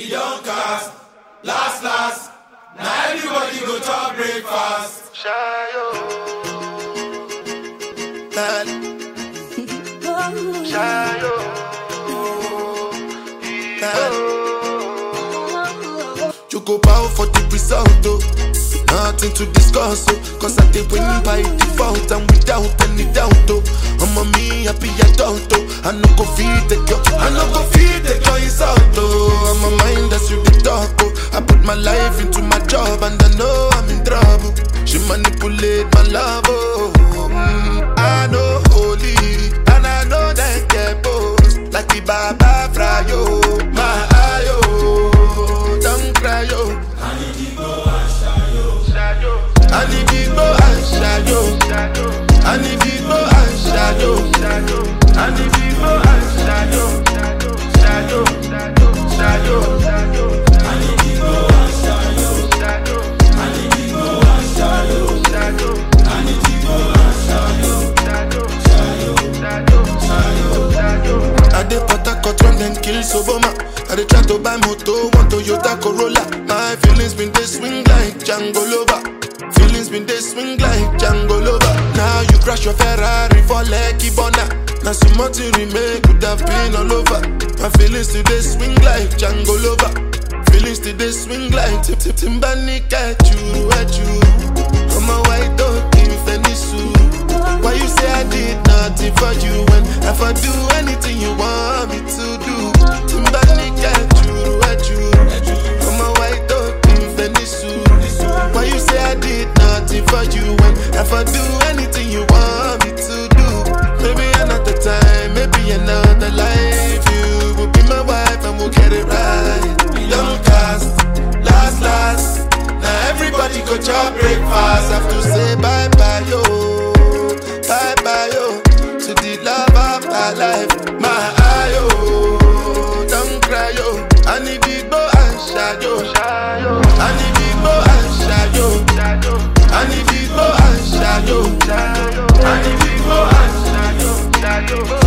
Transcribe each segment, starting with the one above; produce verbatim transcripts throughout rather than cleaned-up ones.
young cast. Last, last, now everybody go to breakfast. Shayo. Shayo. You go bow for the result, oh. Nothing to discuss, oh. Cause I did win by default and without any doubt, oh. I'm a me happy adult, oh. I no go feed the girl, I no go feed the girl insult, oh. I'm a mind that's you the talk, oh. I put my life into my job and I know I'm in trouble. She manipulate my love, oh. Mm, I know holy and I know that get both. Like the Baba Frayo, my ayo, don't cry, yo. I need to go and shayo. I need to go and shayo. I need to go and shayo. I need to go and shayo. Shayo, shayo, shayo. I need to go and shayo. I need to go and shayo. I need to go and shayo. Shayo, shayo, shayo. I dey put a cut run then kill Soboma. I dey try to buy moto, one Toyota Corolla. My feelings been they swing like Django Lover. Feelings been they swing like Django Lover. Now you crash your Ferrari for Lucky Bona. Now some more to remake could have been all over. My feelings today swing like Django Lover. Feelings today swing like Tip Tip Timbani at you, at you. I'm a white dog in Fenisu. Why you say I did nothing for you when if I do anything you want me to do? Timbani at you, at you. I'm a white dog in Fenisu. Why you say I did nothing for you when if I do anything you want me to do? Maybe another time, maybe another life. You will be my wife and we'll get it right. Young cast, last, last. Now everybody go to breakfast. Have to say bye bye yo, bye bye yo, to the love of my life. My ayo, don't cry yo. I need to go and shayo. I need to go and shayo. I need to go and shayo. I need to go and shayo. I need to go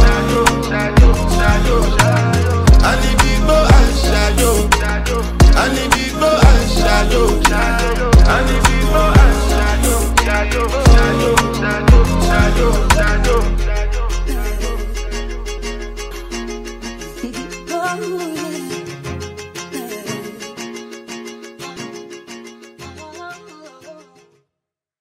and shayo. I need to go and shayo. I need to go and shayo. Shayo, shayo, shayo, shayo, shayo.